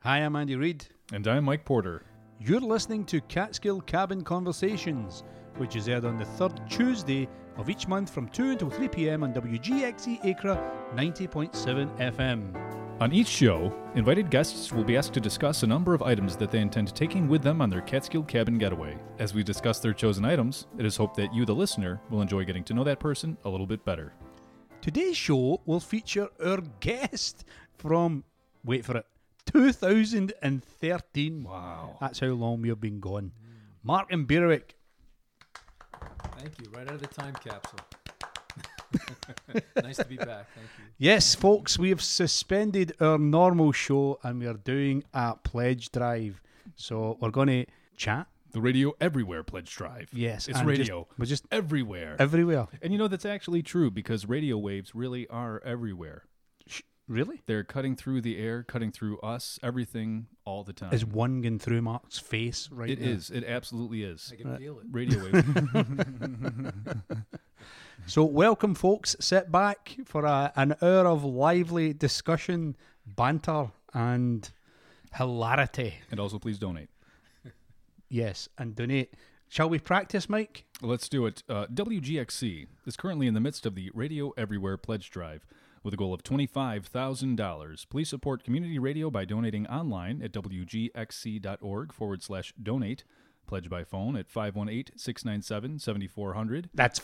Hi, I'm Andy Reid. And I'm Mike Porter. You're listening to Catskill Cabin Conversations, which is aired on the third Tuesday of each month from 2 until 3 p.m. on WGXE Acra 90.7 FM. On each show, invited guests will be asked to discuss a number of items that they intend taking with them on their Catskill Cabin getaway. As we discuss their chosen items, it is hoped that you, the listener, will enjoy getting to know that person a little bit better. Today's show will feature our guest from, wait for it, 2013. Wow. That's how long we've been gone. Mark Mbierwick. Thank you. Right out of the time capsule. Nice to be back. Thank you. Yes, folks, we have suspended our normal show and we are doing a pledge drive. So we're going to chat. The Radio Everywhere Pledge Drive. Yes. It's and radio. We're just everywhere. everywhere. And you know, that's actually true because radio waves really are everywhere. Really? They're cutting through the air, cutting through us, everything, all the time. Is one going through Mark's face right It now? is. It absolutely is. I can feel it. Radio waves. So welcome, folks. Sit back for an hour of lively discussion, banter, and hilarity. And also, please donate. Yes, and donate. Shall we practice, Mike? Let's do it. WGXC is currently in the midst of the Radio Everywhere Pledge Drive with a goal of $25,000. Please support community radio by donating online at wgxc.org/donate. Pledge by phone at 518-697-7400. That's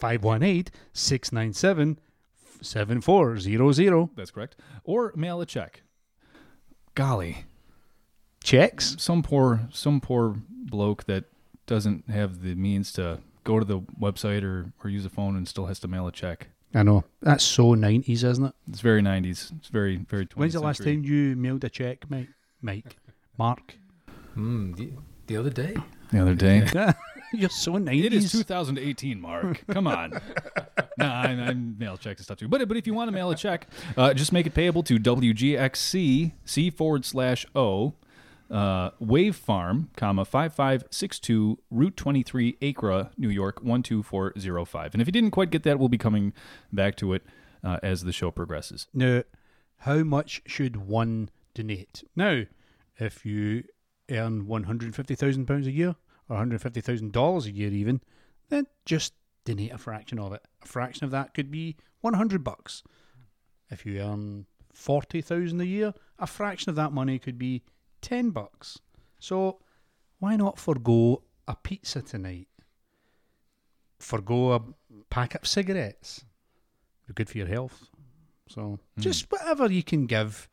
518-697-7400. That's correct. Or mail a check. Golly, Checks? some poor bloke that doesn't have the means to go to the website or use a phone and still has to mail a check. I know. That's so 90s, isn't it? It's very 90s. It's very, very 20th When's the last century. time you mailed a check, Mike? Mark? The other day. The other day. You're so 90s. It is 2018, Mark. Come on. I mail checks and stuff too. But if you want to mail a check, just make it payable to WGXC C/O Wave Farm, 5562 Route 23 Acra, New York 12405. And if you didn't quite get that, we'll be coming back to it as the show progresses. Now, how much should one donate? Now, if you earn £150,000 a year, or $150,000 a year even, then just donate a fraction of it. A fraction of that could be $100. If you earn $40,000 a year, a fraction of that money could be $10. So why not forgo a pizza tonight? Forgo a pack of cigarettes. They're good for your health. So just whatever you can give.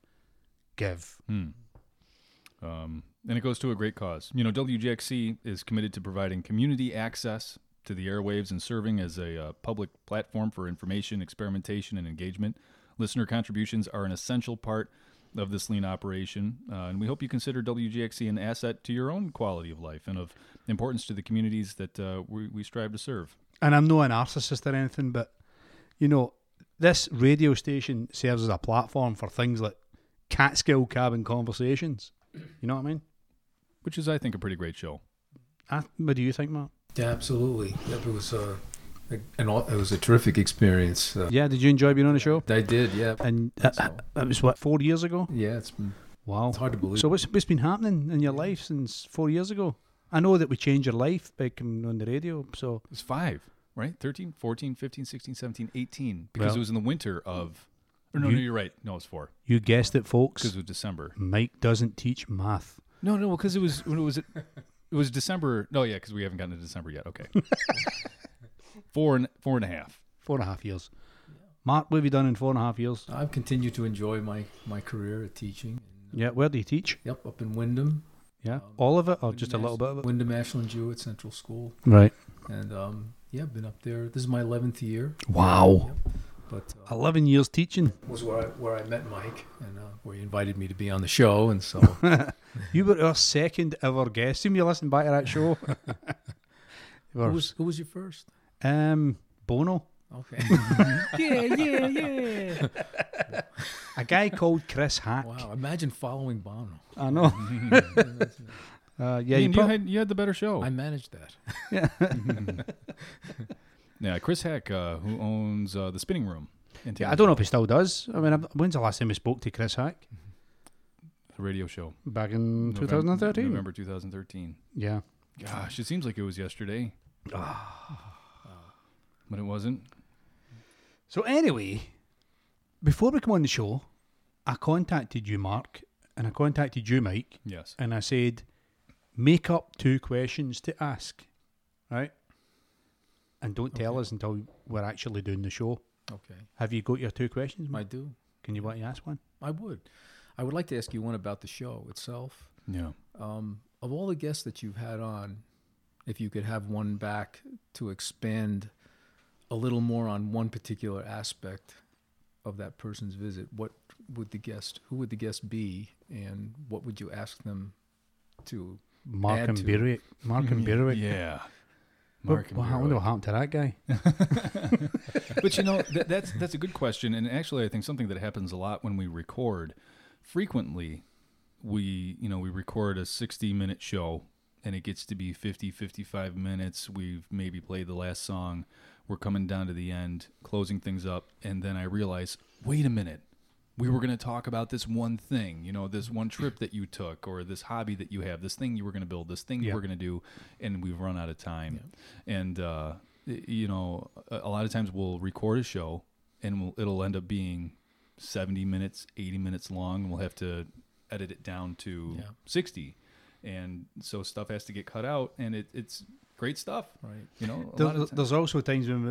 And it goes to a great cause. You know, WGXC is committed to providing community access to the airwaves and serving as a public platform for information, experimentation, and engagement. Listener contributions are an essential part of this lean operation, and we hope you consider WGXC an asset to your own quality of life and of importance to the communities that we strive to serve. And I'm not a narcissist or anything, but, you know, this radio station serves as a platform for things like Catskill Cabin Conversations. You know what I mean? Which is, I think, a pretty great show. What do you think, Mark? Yeah, absolutely. Yep, it was it was a terrific experience. Yeah, did you enjoy being on the show? I did, yeah. And that was, what, 4 years ago? Yeah, it's been Wow. it's hard to believe. So what's been happening in your life since 4 years ago? I know that we changed your life by coming on the radio, so... It was 5, right? 13, 14, 15, 16, 17, 18. Because Well, it was in the winter of... Or no, you're right. No, it was 4. You guessed it, folks. Because it was December. Mike doesn't teach math. No, because it was December. No, yeah, because we haven't gotten to December yet. Okay. 4.5. 4.5 years. Mark, what have you done in 4.5 years? I've continued to enjoy my career at teaching. Yeah, where do you teach? Yep, up in Wyndham. Yeah, all of it or just a little bit of it? Wyndham Ashland Jewett Central School. Right. And I've been up there. This is my 11th year. Wow. Yep. But 11 years teaching. was where I met Mike and where he invited me to be on the show, and so You were our second ever guest. Assume you listened back to that show. who was your first? Bono. Okay. Yeah. A guy called Chris Hack. Wow, imagine following Bono. I know. Yeah, You had the better show. I managed that. yeah. Yeah, Chris Heck, who owns the Spinning Room. Yeah, I don't know if he still does. I mean, when's the last time we spoke to Chris Hack? A radio show. back in 2013. November 2013. Yeah. Gosh, it seems like it was yesterday. But it wasn't. So anyway, before we come on the show, I contacted you, Mark, and I contacted you, Mike, Yes. and I said, make up 2 questions to ask, right? And don't tell Okay. us until we're actually doing the show. Okay. Have you got your 2 questions, I Mike? do. Can you want to ask one? I would. I would like to ask you one about the show itself. Yeah. Of all the guests that you've had on, if you could have one back to expand a little more on one particular aspect of that person's visit, who would the guest be, and what would you ask them to? Mark Add and to. Berwick. Mark and Berwick. Yeah. What, Mark and I wonder Berwick. what happened to that guy. But you know, that's a good question, and actually, I think something that happens a lot when we record. Frequently, we record a 60-minute show, and it gets to be 50, 55 minutes. We've maybe played the last song. We're coming down to the end, closing things up, and then I realize, wait a minute. We were going to talk about this one thing, this one trip that you took, or this hobby that you have, this thing you were going to build, this thing you Yeah. were going to do, and we've run out of time. And, a lot of times we'll record a show, and it'll end up being 70 minutes, 80 minutes long, and we'll have to edit it down to 60. And so stuff has to get cut out, and it's great stuff. Right. A lot of times. There's also times when,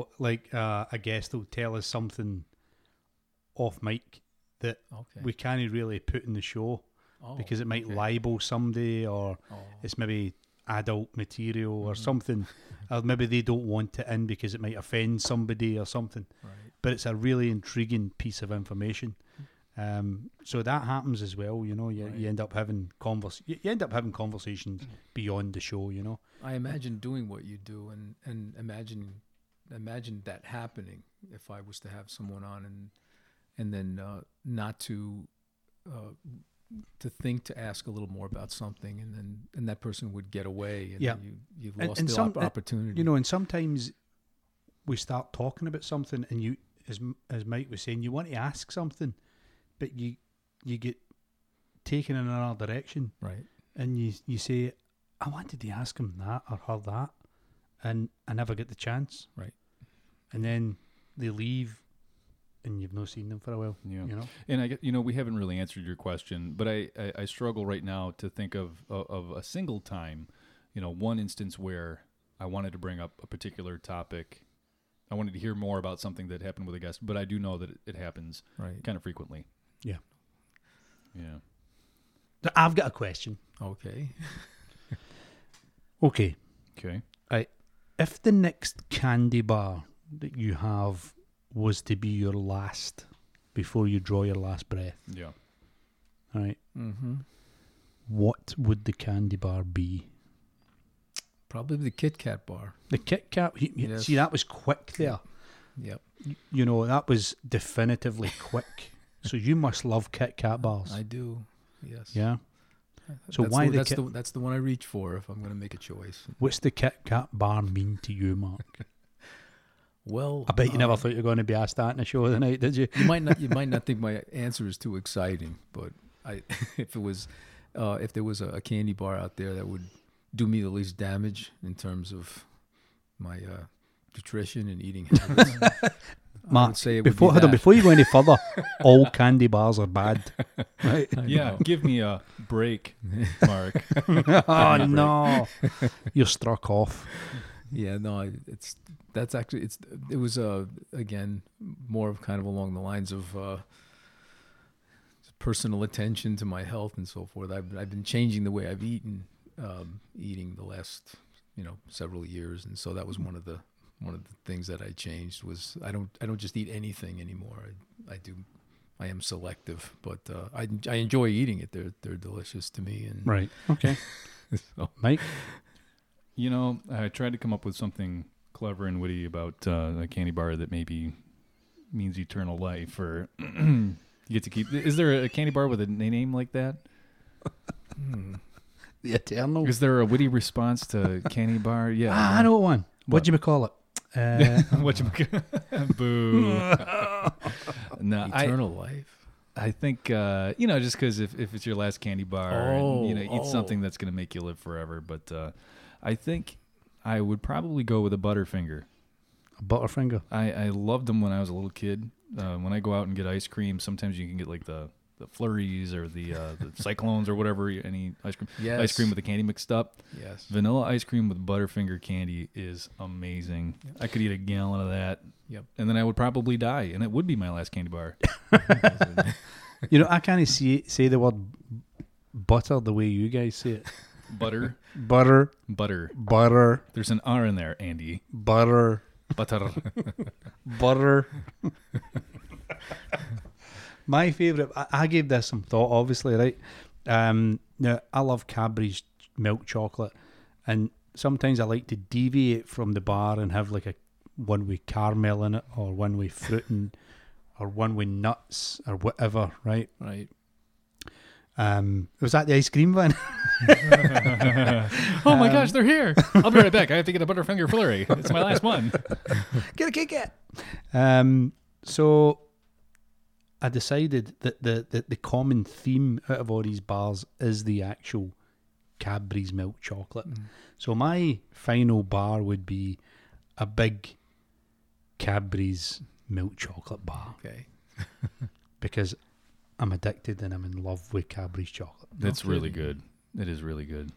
a guest will tell us something off mic that Okay. we can't really put in the show because it might libel somebody, or it's maybe adult material or something, or maybe they don't want it in because it might offend somebody or something. Right. But it's a really intriguing piece of information. So that happens as well. You end up having conversations beyond the show. I imagine doing what you do, and imagine that happening if I was to have someone on, and then not to think to ask a little more about something, and that person would get away, and then you've lost the opportunity. And sometimes we start talking about something, and you, as Mike was saying, you want to ask something, but you get taken in another direction, Right. and you say, I wanted to ask him that or her that, and I never get the chance. Right. And then they leave, and you've not seen them for a while. Yeah. And I get, we haven't really answered your question, but I struggle right now to think of a single time, one instance where I wanted to bring up a particular topic. I wanted to hear more about something that happened with a guest, but I do know that it happens Right. kind of frequently. Yeah. Yeah. I've got a question. Okay. Okay. Okay. If the next candy bar that you have was to be your last before you draw your last breath, Yeah. all right, Mm-hmm. what would the candy bar be? Probably the Kit Kat bar. The Kit Kat. Yes. See, that was quick there. Yep. That was definitively quick. So you must love Kit Kat bars. I do. Yes. Yeah. So That's why the, the that's Kit? the that's the one I reach for if I'm going to make a choice. What's the Kit Kat bar mean to you, Mark? Well, I bet you never thought you were going to be asked that in a show of the night, did you? You might not think my answer is too exciting, but if there was a candy bar out there that would do me the least damage in terms of my nutrition and eating habits, I Mark, would say it before would be that. before you go any further, all candy bars are bad. Right? I Yeah. know. Give me a break, Mark. Oh no, you're struck off. Yeah, no, it was again more of kind of along the lines of personal attention to my health and so forth. I've been changing the way I've eating the last several years, and so that was one of the things that I changed was I don't just eat anything anymore. I am selective, but I enjoy eating it. They're delicious to me, and Right. Okay. so, Mike. I tried to come up with something clever and witty about a candy bar that maybe means eternal life, or you get to keep. Is there a candy bar with a name like that? The Eternal. Is there a witty response to candy bar? Yeah. I know one. What do you call it? What you boo? No, eternal life. I think just because if it's your last candy bar, and, eat something that's going to make you live forever. But I think I would probably go with a Butterfinger. A Butterfinger. I loved them when I was a little kid. When I go out and get ice cream, sometimes you can get like the Flurries or the Cyclones or whatever, any ice cream. Yes. Ice cream with the candy mixed up. Yes. Vanilla ice cream with Butterfinger candy is amazing. Yep. I could eat a gallon of that. Yep. And then I would probably die, and it would be my last candy bar. I can't say the word butter the way you guys say it. Butter. Butter. Butter. Butter. There's an R in there, Andy. Butter. Butter. Butter. My favourite, I gave this some thought, obviously, right? Now, I love Cadbury's milk chocolate, and sometimes I like to deviate from the bar and have like one with caramel in it, or one with fruit, or one with nuts, or whatever, right? Right. Was that the ice cream van? Oh my gosh, they're here. I'll be right back. I have to get a Butterfinger Flurry. It's my last one. Get a Kit Kat. So I decided that the common theme out of all these bars is the actual Cadbury's milk chocolate. So my final bar would be a big Cadbury's milk chocolate bar. Okay. Because I'm addicted and I'm in love with Cadbury's chocolate. That's really good. It is really good.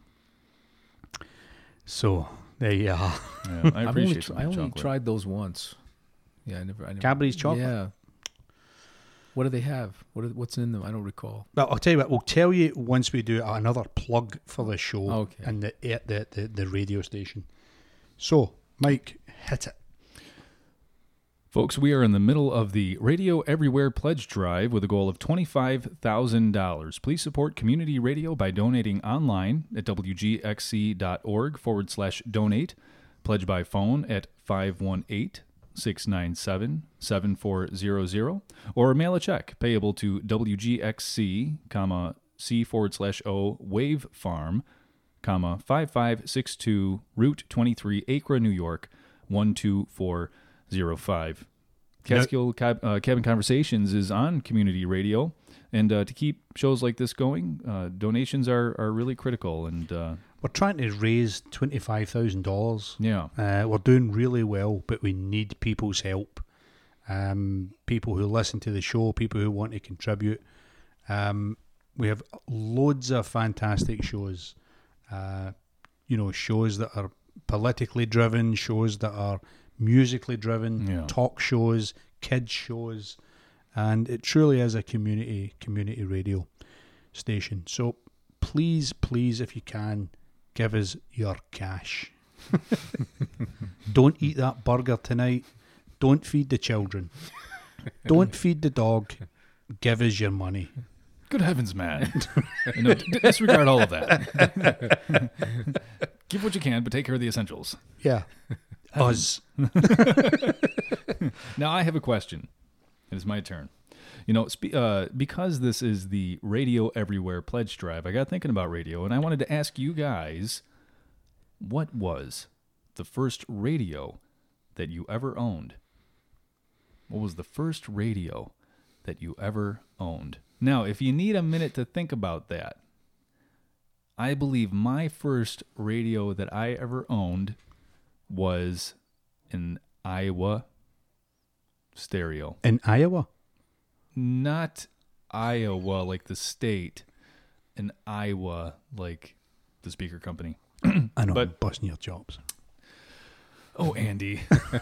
So there you are. Yeah, I appreciate I only chocolate. tried those once. Yeah, I never. Cadbury's chocolate? Yeah. What do they have? What's in them? I don't recall. Well, I'll tell you what. We'll tell you once we do another plug for the show Okay. and the radio station. So, Mike, hit it. Folks, we are in the middle of the Radio Everywhere Pledge Drive with a goal of $25,000. Please support community radio by donating online at wgxc.org/donate. Pledge by phone at 518-697-7400, or mail a check payable to WGXC, C/O Wave Farm, 5562 Route 23, Acre, New York, 12405. Catskill Cabin Conversations is on community radio, and to keep shows like this going, donations are really critical. And We're trying to raise $25,000. yeah, We're doing really well, but we need people's help. People who listen to the show, people who want to contribute. We have loads of fantastic shows. Shows that are politically driven, shows that are musically driven, talk shows, kids shows, and it truly is a community radio station. So please, if you can, give us your cash. Don't eat that burger tonight. Don't feed the children. Don't feed the dog. Give us your money. good heavens, man! No, disregard all of that. Give what you can, but take care of the essentials. Yeah. Us. Now I have a question. It is my turn. Because this is the Radio Everywhere Pledge Drive, I got thinking about radio, and I wanted to ask you guys, what was the first radio that you ever owned? What was the first radio that you ever owned? Now, if you need a minute to think about that, I believe my first radio that I ever owned was an Iowa stereo. In Iowa? Not Iowa like the state, in Iowa like the speaker company. I know, But- busting your chops. Oh, Andy.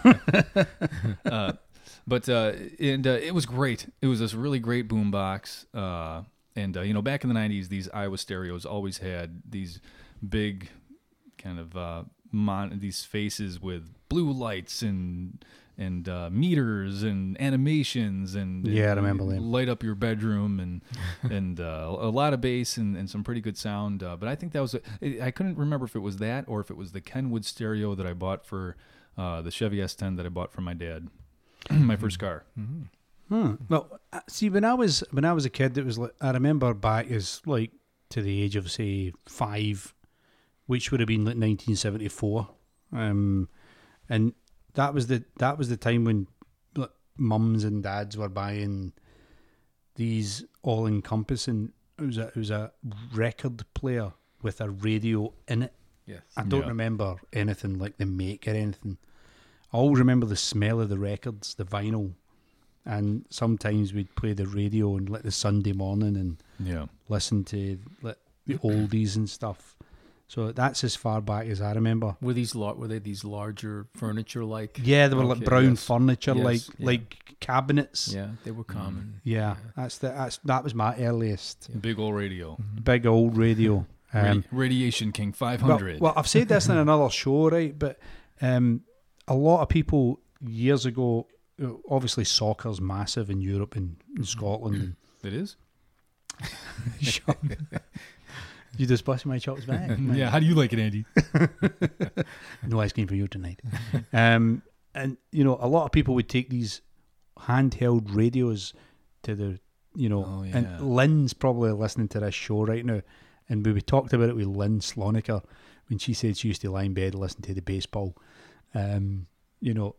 But it was great. It was this really great boombox. Back in the 90s, these Iowa stereos always had these big kind of these faces with blue lights and meters and animations and Yeah, I remember them. light up your bedroom and a lot of bass and some pretty good sound. But I think that was I couldn't remember if it was that or if it was the Kenwood stereo that I bought for the Chevy S10 that I bought for my dad, my first car. Well, see, when I was a kid, it was like, I remember back as like to the age of say 5, which would have been like 1974, and that was the time when like, mums and dads were buying these all encompassing. It was a record player with a radio in it. Yes. I don't Yeah. remember anything like the make or anything. I always remember the smell of the records, the vinyl, and sometimes we'd play the radio and like the Sunday morning and Yeah. listen to like the oldies and stuff. So that's as far back as I remember. Were they these larger furniture like? Yeah, they were like Okay, brown yes. furniture, Yes, yeah. like cabinets. Yeah, they were common. Yeah, that was my earliest Big old radio. big old radio. Radiation King Well, 500. well, I've said this in another show, right? But a lot of people years ago, obviously soccer's massive in Europe and in Scotland. It is? Shut up. You just busted my chops back. Yeah. How do you like it, Andy? No ice cream for you tonight. And you know, a lot of people would take these handheld radios to the, you know, Oh, yeah. and Lynn's probably listening to this show right now. And we talked about it with Lynn Sloniker when she said she used to lie in bed and listen to the baseball. You know,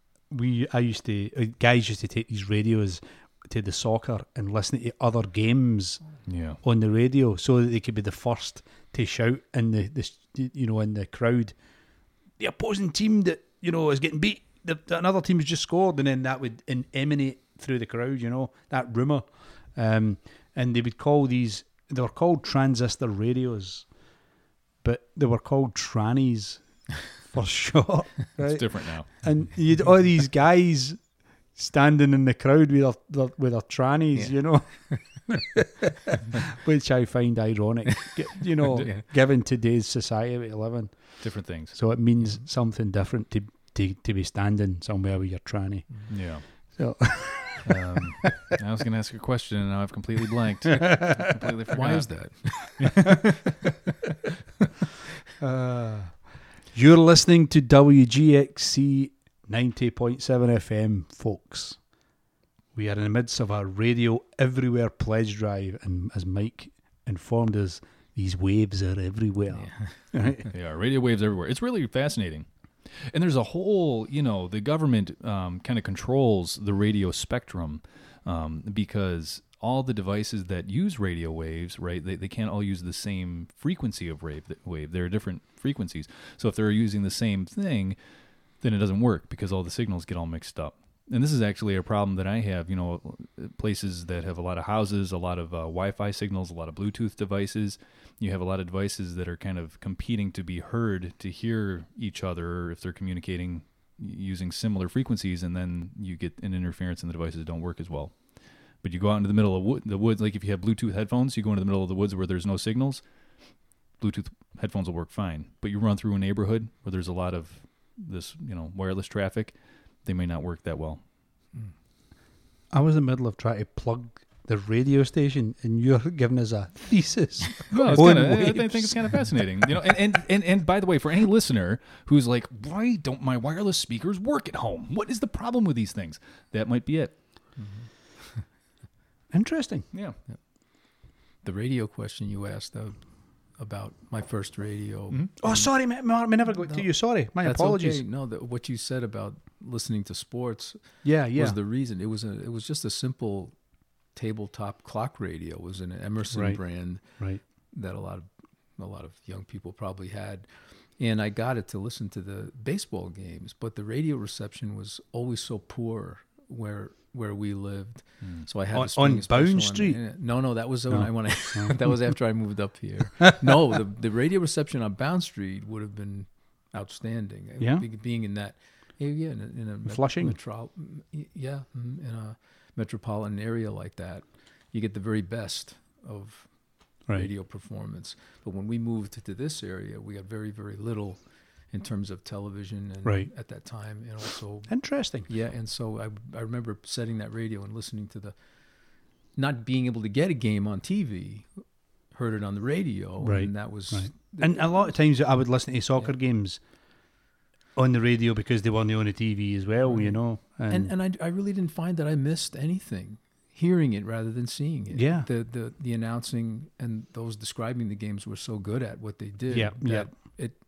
guys used to take these radios to the soccer and listen to other games Yeah. on the radio so that they could be the first to shout in in the crowd, the opposing team that, you know, is getting beat, that another team has just scored, and then that would emanate through the crowd, you know, that rumour. And they would they were called transistor radios, but they were called trannies for short. Right? It's different now. And you'd all these guys standing in the crowd with their trannies, Yeah. you know, which I find ironic, you know, Yeah. given today's society we live in. Different things. So it means something different to be standing somewhere with your tranny. Yeah. So I was going to ask a question, and now I've completely blanked. Completely forgot. Why is that? you're listening to WGXC 90.7 FM, folks. We are in the midst of our Radio Everywhere pledge drive, and as Mike informed us, these waves are everywhere. Right? They are radio waves everywhere. It's really fascinating. And there's a whole, you know, the government kind of controls the radio spectrum because all the devices that use radio waves, right, they can't all use the same frequency of wave. There are different frequencies. So if they're using the same thing, then it doesn't work because all the signals get all mixed up. And this is actually a problem that I have, you know, places that have a lot of houses, a lot of Wi-Fi signals, a lot of Bluetooth devices. You have a lot of devices that are kind of competing to be heard, to hear each other if they're communicating using similar frequencies, and then you get an interference and the devices don't work as well. But you go out into the middle of the woods, like if you have Bluetooth headphones, you go into the middle of the woods where there's no signals, Bluetooth headphones will work fine. But you run through a neighborhood where there's a lot of this, you know, wireless traffic, they may not work that well. I was in the middle of trying to plug the radio station, and you're giving us a thesis. Well, it's on kinda, I waves. think it's kind of fascinating, you know. And by the way, for any listener who's like, why don't my wireless speakers work at home? What is the problem with these things? That might be it. Interesting. Yeah. The radio question you asked about my first radio. Mhm. Oh, sorry, Mark, I never got to you. Sorry, my That's apologies. okay. No, what you said about listening to sports Yeah. was the reason. It was just a simple tabletop clock radio. It was an Emerson Right. brand Right. that a lot of young people probably had. And I got it to listen to the baseball games, but the radio reception was always so poor where we lived. So I had On- to string on a special Bound one. Street? No, that was No. that was after I moved up here. No, the radio reception on Bound Street would have been outstanding. Yeah? Being in that area, in a Flushing? in a metropolitan area like that, you get the very best of Right. radio performance. But when we moved to this area, we got very, very little in terms of television and Right. at that time, and also Interesting. and so I remember setting that radio and listening to not being able to get a game on TV, heard it on the radio, Right. and that was Right. And a lot of times I would listen to soccer games on the radio because they weren't on the TV as well, you know. and I really didn't find that I missed anything hearing it rather than seeing it. Yeah. The announcing and those describing the games were so good at what they did. Yeah, that yeah.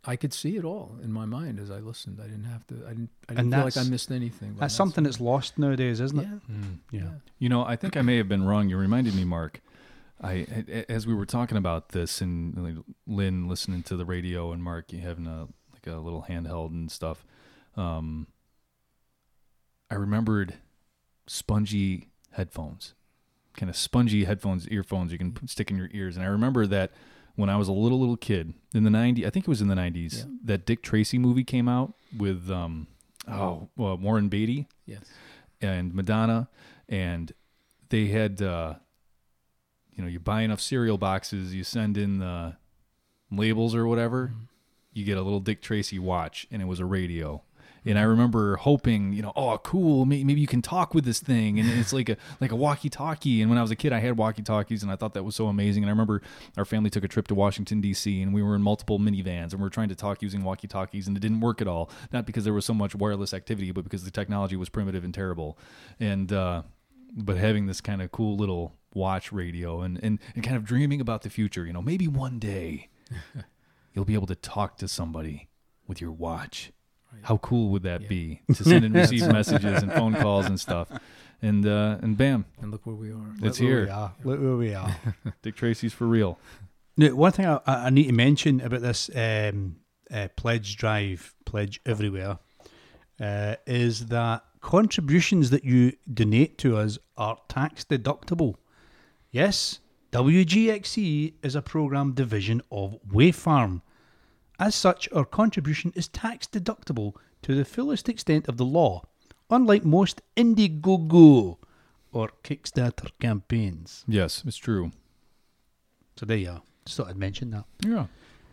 I could see it all in my mind as I listened. I didn't have to. I didn't And feel like I that's- missed anything. by That's not something seeing that's lost nowadays, isn't it? Yeah. Yeah. You know, I think I may have been wrong. You reminded me, Mark. As we were talking about this, and like, Lynn listening to the radio, and Mark you having a little handheld and stuff. I remembered spongy headphones, kind of spongy headphones, earphones you can stick in your ears. And I remember that when I was a little kid in the 90s, I think it was in the 90s, that Dick Tracy movie came out with Warren Beatty Yes. and Madonna, and they had you buy enough cereal boxes, you send in the labels or whatever, you get a little Dick Tracy watch, and it was a radio. And I remember hoping, oh, cool, maybe you can talk with this thing, and it's like a walkie-talkie. And when I was a kid, I had walkie-talkies, and I thought that was so amazing. And I remember our family took a trip to Washington, D.C., and we were in multiple minivans, and we were trying to talk using walkie-talkies, and it didn't work at all. Not because there was so much wireless activity, but because the technology was primitive and terrible. And but having this kind of cool little watch radio and kind of dreaming about the future, maybe one day you'll be able to talk to somebody with your watch. How cool would that be to send and receive messages and phone calls and stuff? And bam, And look where we are. it's Look where here. we are. Look where we are. Dick Tracy's for real. Now, one thing I need to mention about this pledge drive, pledge everywhere, is that contributions that you donate to us are tax deductible. Yes, WGXC is a program division of Wayfarm. As such, our contribution is tax deductible to the fullest extent of the law, unlike most Indiegogo or Kickstarter campaigns. Yes, it's true. So there you are. Just thought I'd mention that. Yeah.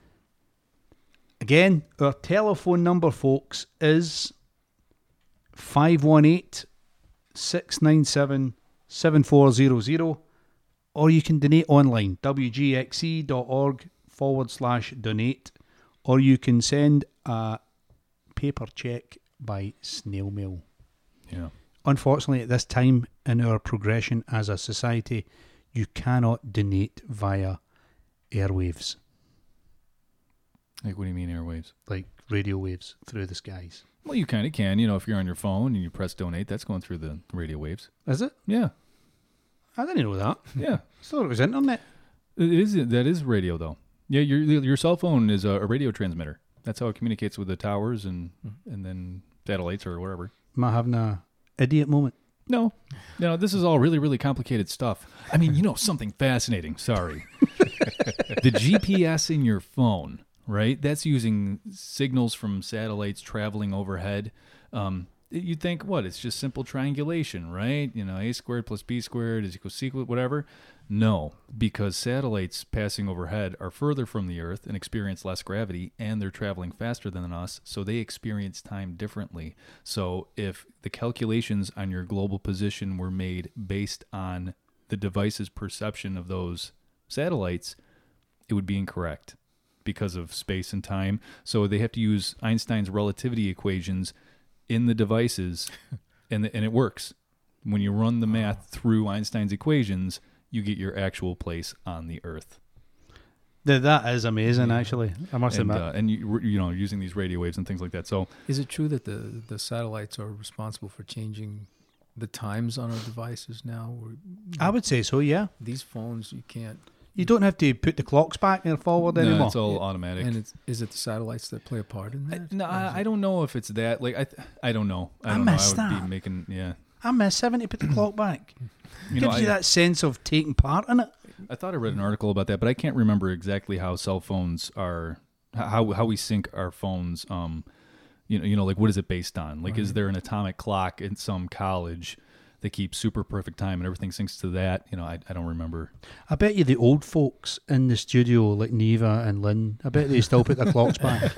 Again, our telephone number, folks, is 518-697-7400, or you can donate online, wgxc.org/donate, or you can send a paper check by snail mail. Yeah. Unfortunately, at this time in our progression as a society, you cannot donate via airwaves, Like, what do you mean airwaves? like radio waves through the skies. Well, you kind of can. If you're on your phone and you press donate, that's going through the radio waves. Is it? Yeah. I didn't know that. Yeah. I thought it was internet. It is. That is radio, though. Yeah, your cell phone is a radio transmitter. That's how it communicates with the towers and then satellites or whatever. Am I having a idiot moment? No, this is all really, really complicated stuff. I mean, something fascinating. Sorry. The GPS in your phone, right? That's using signals from satellites traveling overhead. You'd think, what? It's just simple triangulation, right? A squared plus b squared is equal to c, whatever. No, because satellites passing overhead are further from the Earth and experience less gravity, and they're traveling faster than us, so they experience time differently. So if the calculations on your global position were made based on the device's perception of those satellites, it would be incorrect because of space and time. So they have to use Einstein's relativity equations in the devices, and it works. When you run the math through Einstein's equations, you get your actual place on the Earth. That is amazing, actually. I must And, admit. and using these radio waves and things like that. So Is it true that the satellites are responsible for changing the times on our devices now? Or, I would say so, yeah. these phones, you can't. You don't have to put the clocks back and forward no, anymore. it's all automatic. And is it the satellites that play a part in that? I don't know if it's that. Like I don't know. I I don't know. I missed would that. be making I miss having to put the clock back. You know, Gives you that sense of taking part in it. I thought I read an article about that, but I can't remember exactly how cell phones are, how we sync our phones. Like what is it based on? Like, is there an atomic clock in some college that keeps super perfect time and everything syncs to that? I don't remember. I bet you the old folks in the studio, like Neva and Lynn, I bet they still put their clocks back.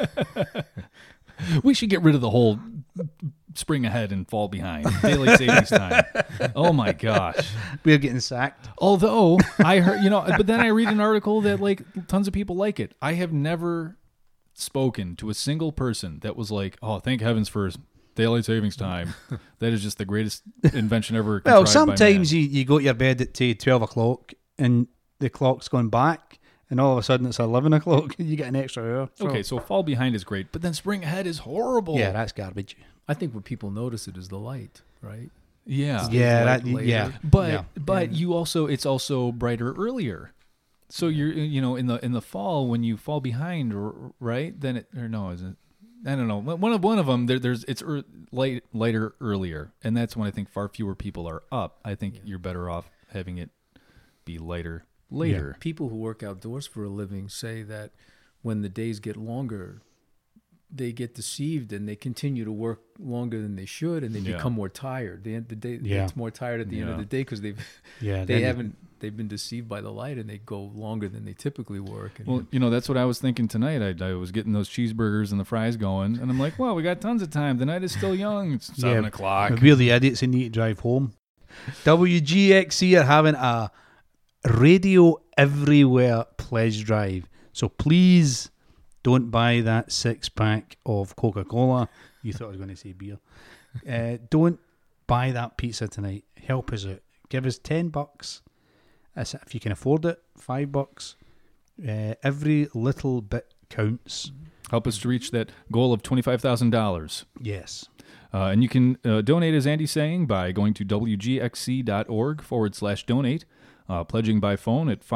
We should get rid of the whole spring ahead and fall behind. Daylight savings time. Oh my gosh. We're getting sacked. Although I heard, but then I read an article that like tons of people like it. I have never spoken to a single person that was like, "Oh, thank heavens for daylight savings time. That is just the greatest invention ever." Well, contrived by sometimes man." you go to your bed at, say, 12 o'clock and the clock's gone back and all of a sudden it's 11 o'clock. You get an extra hour. Okay, so fall behind is great, but then spring ahead is horrible. Yeah, that's garbage. I think what people notice it is the light, right? Yeah. Yeah, light that, later. yeah. But Yeah. you also it's also brighter earlier. So you're in the fall when you fall behind, right? Then it or no, is it? I don't know. One of them there's it's lighter earlier, and that's when I think far fewer people are up. I think you're better off having it be lighter later. People who work outdoors for a living say that when the days get longer, they get deceived and they continue to work longer than they should, and they become more tired. The day it's more tired at the end of the day because they've been deceived by the light, and they go longer than they typically work. And Well, that's what I was thinking tonight. I was getting those cheeseburgers and the fries going, and I'm like, well, we got tons of time. The night is still young. It's 7 o'clock. We're the idiots who need to drive home. WGXC are having a radio everywhere pledge drive. So please don't buy that 6-pack of Coca-Cola. You thought I was going to say beer. Don't buy that pizza tonight. Help us out. Give us $10. If you can afford it, $5. Every little bit counts. Help us to reach that goal of $25,000. Yes. And you can donate, as Andy's saying, by going to wgxc.org/donate, pledging by phone at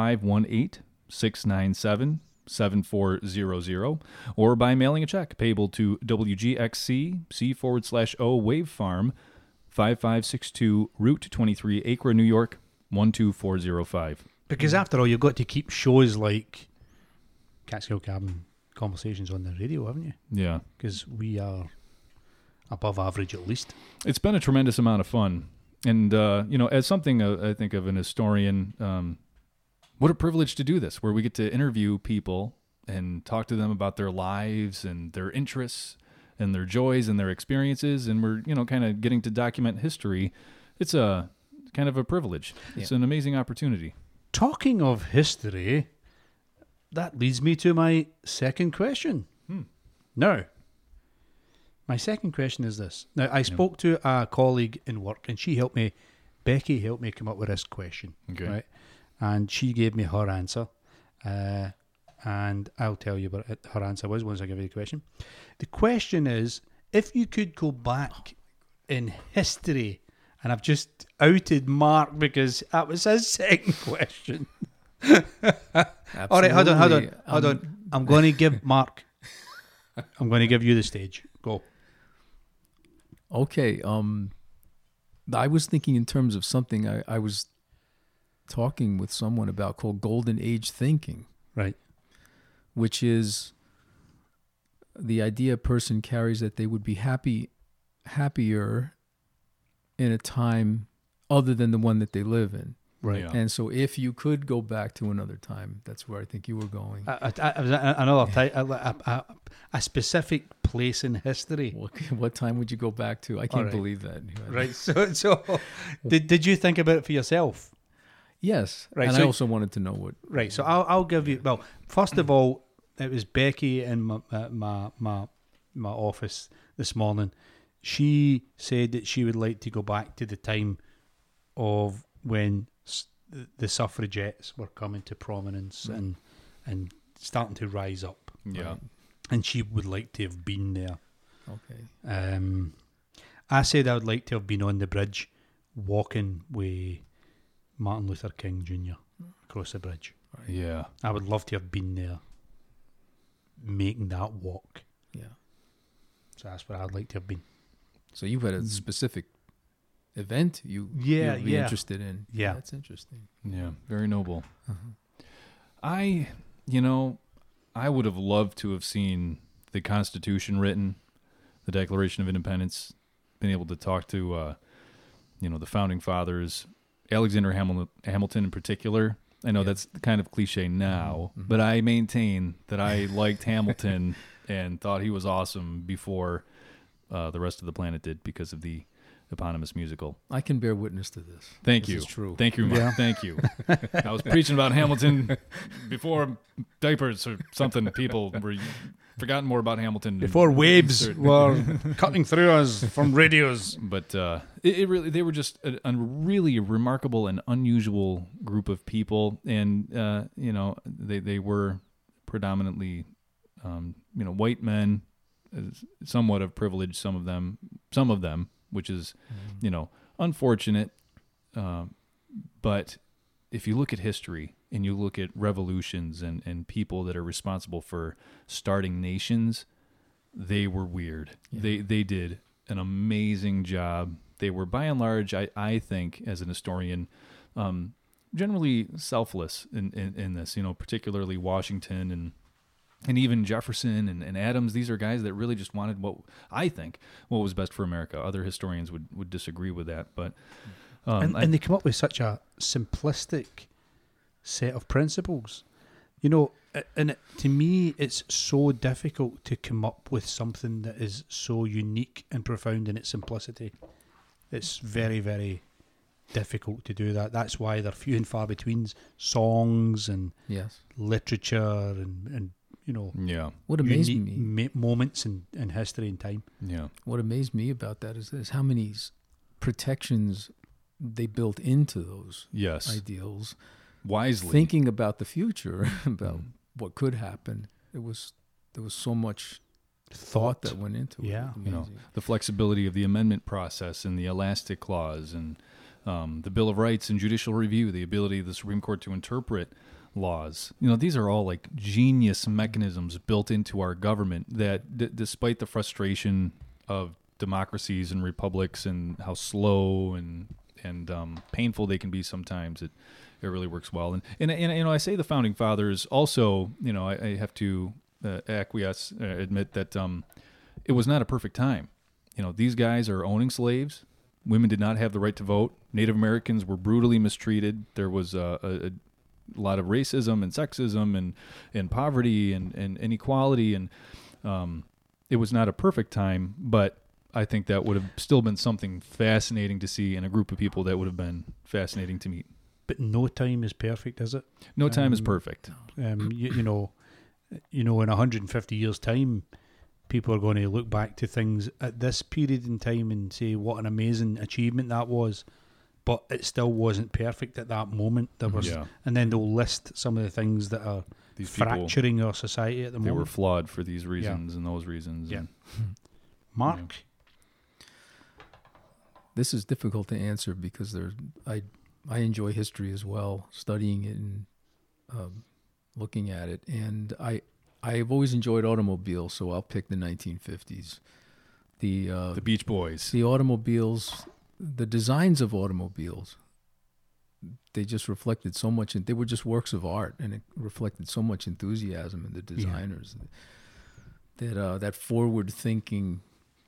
518-697-7400, or by mailing a check payable to WGXC C/O Wave Farm, 5562 Route 23, Acra, New York, 12405. Because after all, you've got to keep shows like Catskill Cabin Conversations on the radio, haven't you? Yeah. Because we are above average at least. It's been a tremendous amount of fun. And, as something I think of an historian, what a privilege to do this, where we get to interview people and talk to them about their lives and their interests and their joys and their experiences. And we're, kind of getting to document history. It's a kind of a privilege. Yeah. It's an amazing opportunity. Talking of history, that leads me to my second question. Now, my second question is this. Now, I spoke to a colleague in work, and Becky helped me come up with this question. Okay. Right? And she gave me her answer. And I'll tell you what her answer was once I give you the question. The question is, if you could go back in history, and I've just outed Mark because that was his second question. All right, hold on. I'm going to give Mark, I'm going to give you the stage. Go. Okay. I was thinking in terms of something I was talking with someone about called Golden Age thinking. Right. Which is the idea a person carries that they would be happier in a time other than the one that they live in. Right. Yeah. And so if you could go back to another time, that's where I think you were going. A specific place in history. What time would you go back to? I can't believe that. Right. So did you think about it for yourself? Yes. Right. And So I also wanted to know what. Right. So I'll give you. Well, first of all, it was Becky in my office this morning. She said that she would like to go back to the time of when the suffragettes were coming to prominence and starting to rise up. Yeah. Right. And she would like to have been there. Okay. I said I would like to have been on the bridge walking with Martin Luther King Jr. across the bridge. Right. Yeah. I would love to have been there making that walk. Yeah. So that's what I'd like to have been. So you had a specific event you'd be interested in. Yeah. That's interesting. Yeah. Very noble. Uh-huh. I would have loved to have seen the Constitution written, the Declaration of Independence, been able to talk to, the Founding Fathers, Alexander Hamilton in particular. I know that's kind of cliche now, but I maintain that I liked Hamilton and thought he was awesome before the rest of the planet did because of the eponymous musical. I can bear witness to this. Thank This you. is true. Thank you, Mark. Yeah. Thank you. I was preaching about Hamilton before diapers or something people were forgotten more about Hamilton Before waves certain- were cutting through us from radios. But it really, they were just a really remarkable and unusual group of people, and they were predominantly white men, somewhat of privilege, some of them, which is unfortunate. But if you look at history and you look at revolutions and people that are responsible for starting nations, they were weird. Yeah. They did an amazing job. They were, by and large, I think, as an historian, generally selfless in this, particularly Washington and even Jefferson and Adams. These are guys that really just wanted what was best for America. Other historians would disagree with that, but and they come up with such a simplistic set of principles. And to me, it's so difficult to come up with something that is so unique and profound in its simplicity. It's very, very difficult to do that. That's why they're few and far between songs and Yes. literature and yeah, What amazed unique me, moments in history and time. yeah, what amazed me about that is this: how many protections they built into those yes, ideals, wisely. thinking about the future, about what could happen. There was so much thought that went into Yeah. it. Amazing. The flexibility of the amendment process and the elastic clause and the Bill of Rights and judicial review, the ability of the Supreme Court to interpret laws. These are all like genius mechanisms built into our government that despite the frustration of democracies and republics and how slow and painful they can be sometimes, it really works well. And I say the founding fathers also, I have to admit that it was not a perfect time. These guys are owning slaves. Women did not have the right to vote. Native Americans were brutally mistreated. There was a lot of racism and sexism and poverty and inequality. And it was not a perfect time, but I think that would have still been something fascinating to see in a group of people that would have been fascinating to meet. But no time is perfect, is it? No time is perfect. In 150 years' time, people are going to look back to things at this period in time and say what an amazing achievement that was. But it still wasn't perfect at that moment. There was, Yeah. and then they'll list some of the things that are These people, fracturing our society at the they were moment. flawed for these reasons and those reasons. Yeah. And Mark, This is difficult to answer because I enjoy history as well, studying it and looking at it, and I've always enjoyed automobiles, so I'll pick the 1950s. the Beach Boys. The automobiles, the designs of automobiles, they just reflected so much, and they were just works of art, and it reflected so much enthusiasm in the designers. That forward-thinking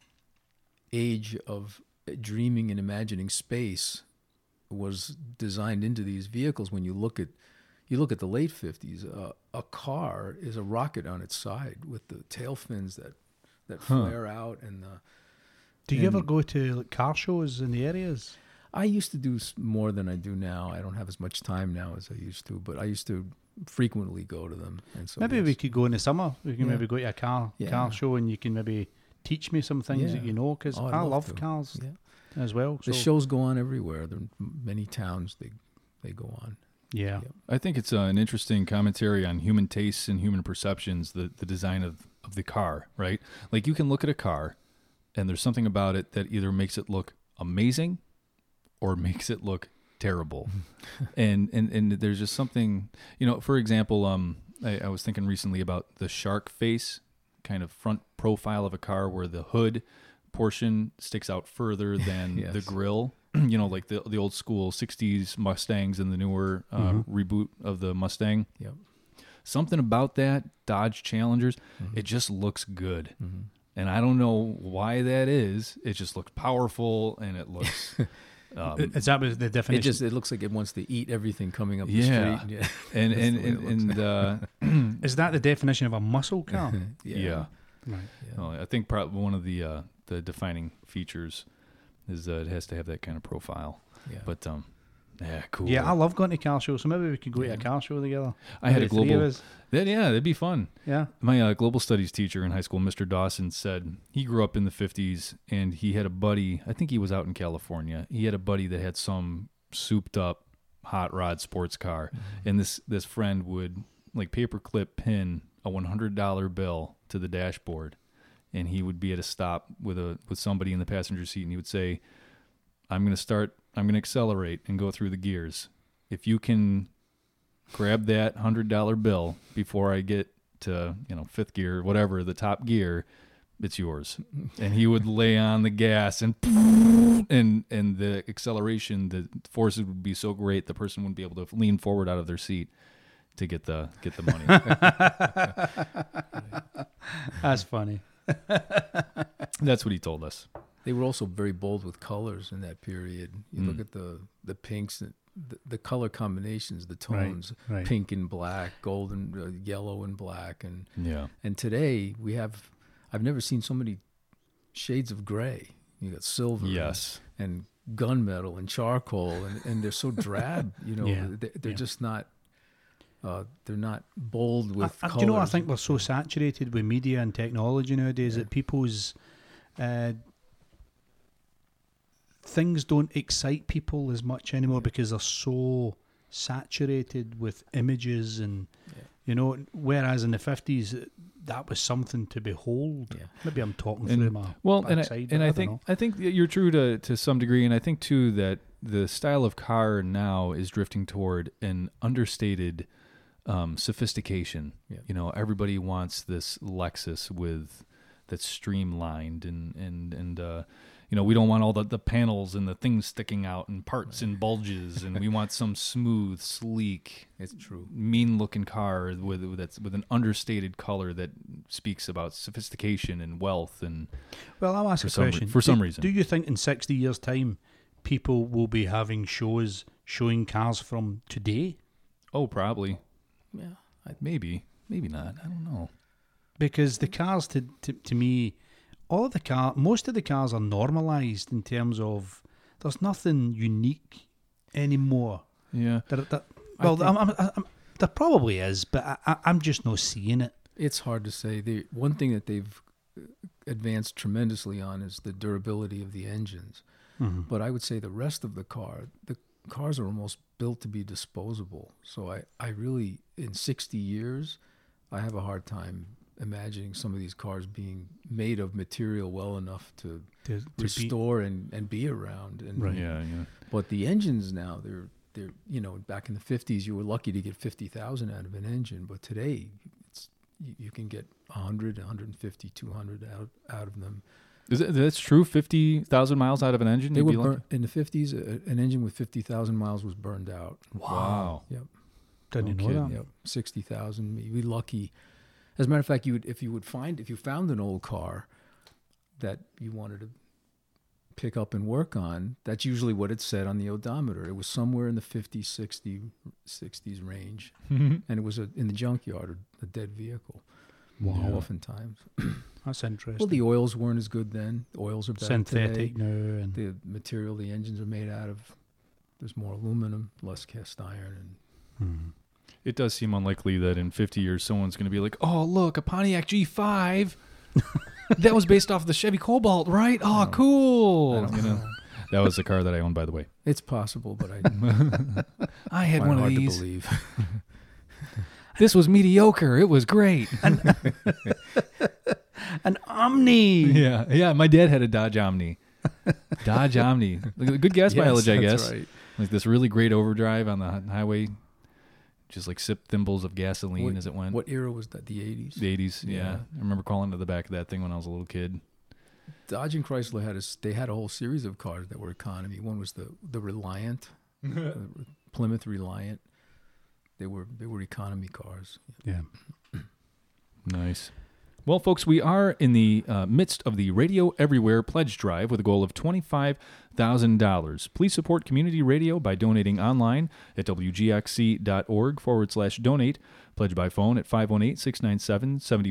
age of dreaming and imagining space was designed into these vehicles. When you look at the late 50s, a car is a rocket on its side with the tail fins that flare out. And do you ever go to like car shows in the areas? I used to do more than I do now. I don't have as much time now as I used to, but I used to frequently go to them. And so Maybe we could go in the summer. We can Yeah. maybe go to a car Yeah. show, and you can maybe teach me some things that Yeah. you know, because Oh, I'd I love love to. cars Yeah. as well. The So, shows go on everywhere. There are many towns they go on. yeah. Yep. I think it's an interesting commentary on human tastes and human perceptions, the design of the car, right? Like you can look at a car and there's something about it that either makes it look amazing or makes it look terrible. and there's just something, for example, I was thinking recently about the shark face kind of front profile of a car where the hood portion sticks out further than Yes. the grill. Like the old school 60s Mustangs and the newer reboot of the Mustang. Yep. Something about that, Dodge Challengers, Mm-hmm. it just looks good. And I don't know why that is. It just looks powerful and it looks... Is that was the definition? It looks like it wants to eat everything coming up the Yeah. street. Yeah. and That's the way it looks. Is that the definition of a muscle car? yeah. Right. Well, I think probably one of the defining features is it has to have that kind of profile. Yeah. But Yeah, cool. Yeah, I love going to car shows, so maybe we could go to Yeah. a car show together. I had a The three of global. us. That'd be fun. Yeah. My global studies teacher in high school, Mr. Dawson, said he grew up in the 50s and he had a buddy, I think he was out in California. He had a buddy that had some souped up hot rod sports car. And this friend would like paperclip pin a $100 bill to the dashboard. And he would be at a stop with somebody in the passenger seat and he would say, I'm going to accelerate and go through the gears. If you can grab that $100 bill before I get to, fifth gear, whatever, the top gear, it's yours. And he would lay on the gas and the acceleration, the forces would be so great the person wouldn't be able to lean forward out of their seat to get the money. That's funny. That's what he told us. They were also very bold with colors in that period. You look at the pinks, the color combinations, the tones, right. pink and black, gold and yellow and black, and Yeah. and today I've never seen so many shades of gray. You got silver, Yes. and gunmetal and charcoal, and they're so drab. Yeah. They're just not. They're not bold with colors. Do you know what I think? We're so saturated with media and technology nowadays that people's things don't excite people as much anymore because they're so saturated with images and whereas in the 50s that was something to behold. Yeah. Maybe I'm talking through my backside, but I don't know. think that you're true to some degree, and I think too that the style of car now is drifting toward an understated sophistication. Yeah. Everybody wants this Lexus that's streamlined and we don't want all the panels and the things sticking out and parts and bulges, and we want some smooth, sleek, It's true. mean-looking car with an understated color that speaks about sophistication and wealth. And Well, I'll ask a question. for some reason, Do you think in 60 years' time people will be having shows showing cars from today? oh, probably, Yeah. maybe not. I don't know. Because the cars, to me, most of the cars are normalised in terms of there's nothing unique anymore. Yeah, There probably is, but I'm just not seeing it. It's hard to say. The one thing that they've advanced tremendously on is the durability of the engines. Mm-hmm. But I would say the rest of the cars are almost built to be disposable. So I really, in 60 years, I have a hard time imagining some of these cars being made of material well enough to restore and be around. And Right. yeah. But the engines now, they're back in the 50s, you were lucky to get 50,000 out of an engine. But today, you can get 100, 150, 200 out of them. That's true. 50,000 miles out of an engine. They you'd were be lucky? burnt, in the 50s. An engine with 50,000 miles was burned out. Wow. Yep. Didn't No know that. kidding. Yep. 60,000. You'd be lucky. As a matter of fact, if you found an old car that you wanted to pick up and work on, that's usually what it said on the odometer. It was somewhere in the 50, 60s range, and it was in the junkyard, a dead vehicle. Wow. Oftentimes. That's interesting. Well, the oils weren't as good then. The oils are better synthetic today. now. And The material the engines are made out of, there's more aluminum, less cast iron, and It does seem unlikely that in 50 years someone's going to be like, oh, look, a Pontiac G5. That was based off the Chevy Cobalt, right? Oh, cool. I don't know. That was the car that I owned, by the way. It's possible, but I I had find one it of hard these. to believe. This was mediocre. It was great. an Omni. Yeah. My dad had a Dodge Omni. Good gas mileage, I Yes, that's guess. right. Like this really great overdrive on the highway. Just like sip thimbles of gasoline as it went. What era was that? The 80s? The 80s, yeah. Yeah. I remember crawling to the back of that thing when I was a little kid. Dodge and Chrysler had a whole series of cars that were economy. One was the Reliant, Plymouth Reliant. They were economy cars. Yeah. Nice. Well, folks, we are in the midst of the Radio Everywhere Pledge Drive with a goal of $25,000. Please support community radio by donating online at wgxc.org/donate. Pledge by phone at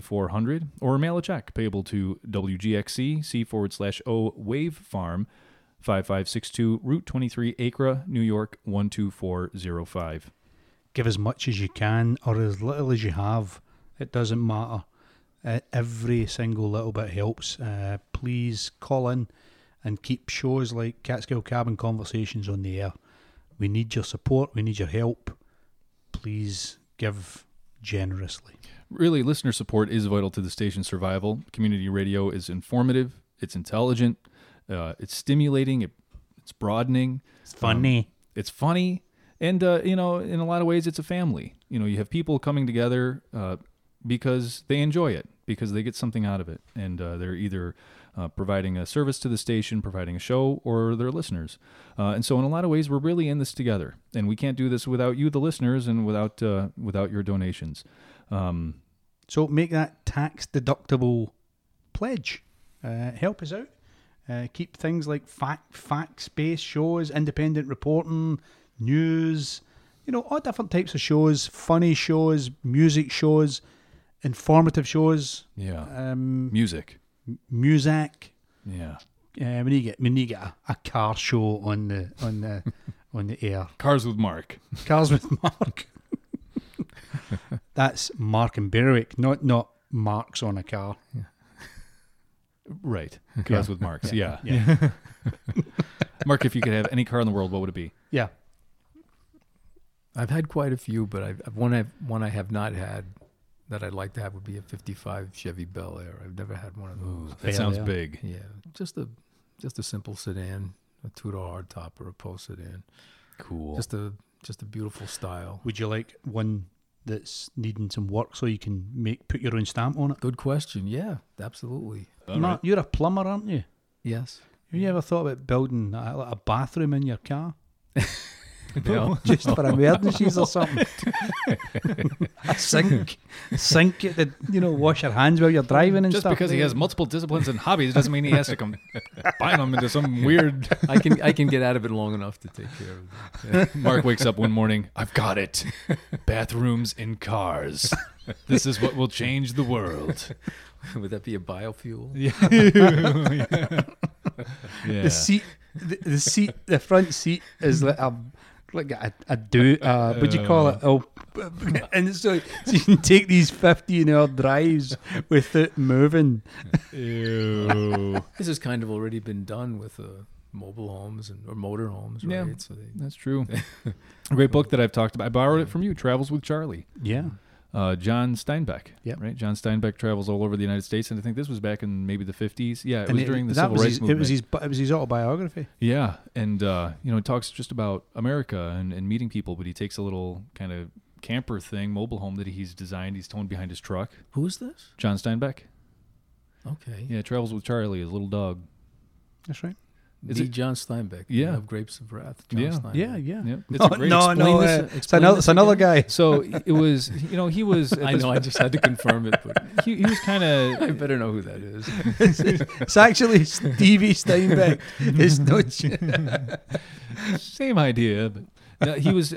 518-697-7400 or mail a check payable to WGXC C/O Wave Farm, 5562 Route 23, Acre, New York 12405. Give as much as you can or as little as you have. It doesn't matter. Every single little bit helps. Please call in and keep shows like Catskill Cabin Conversations on the air. We need your support. We need your help. Please give generously. Really, listener support is vital to the station's survival. Community radio is informative, it's intelligent, it's stimulating, it's broadening. It's funny. It's funny. And, in a lot of ways, it's a family. You have people coming together because they enjoy it, because they get something out of it. And they're either providing a service to the station, providing a show, or they're listeners. And so in a lot of ways, we're really in this together. And we can't do this without you, the listeners, and without your donations. So make that tax-deductible pledge. Help us out. Keep things like fact-based shows, independent reporting, news, all different types of shows, funny shows, music shows, informative shows. Yeah. Music. Music. Yeah. We need to get a car show on the air. Cars with Mark. Cars with Mark. That's Mark and Berwick, not Marks on a car. Yeah. Right. Cars with Marks. Yeah. Mark, if you could have any car in the world, what would it be? Yeah. I've had quite a few, but one I have not had that I'd like to have would be a 55 Chevy Bel Air. I've never had one of those. That sounds big. Yeah. Just a simple sedan, a two-door hardtop or a Post sedan. Cool. Just a beautiful style. Would you like one that's needing some work so you can put your own stamp on it? Good question. Yeah, absolutely. Mark, you're a plumber, aren't you? Yes. Have you ever thought about building a bathroom in your car? No. Just for emergencies or something. A sink that wash your hands while you're driving and just stuff. Just because he has multiple disciplines and hobbies doesn't mean he has to combine them into some weird. I can get out of it long enough to take care of it. Yeah. Mark wakes up one morning. I've got it. Bathrooms in cars. This is what will change the world. Would that be a biofuel? Yeah. Yeah. The front seat is like a would you call it? Oh, and so you can take these 15-hour drives without moving. Ew. This has kind of already been done with mobile homes or motor homes, right? Yeah, so that's true. A great book that I've talked about. I borrowed it from you, Travels with Charlie. Yeah. John Steinbeck. Yeah. Right? John Steinbeck travels all over the United States, and I think this was back in maybe the 50s. Yeah, it was during the Civil Rights Movement. It was his autobiography. Yeah, and he talks just about America and meeting people, but he takes a little kind of camper thing, mobile home that he's designed. He's towing behind his truck. Who is this? John Steinbeck. Okay. Yeah, Travels with Charlie, his little dog. That's right. Is it John Steinbeck? Yeah. Of Grapes of Wrath. John Steinbeck. Yeah. It's a great it's another guy. So it was, he was. I know. I just had to confirm it, but he was kind of. I better know who that is. It's actually Stevie Steinbeck. It's not. Same idea, but he was.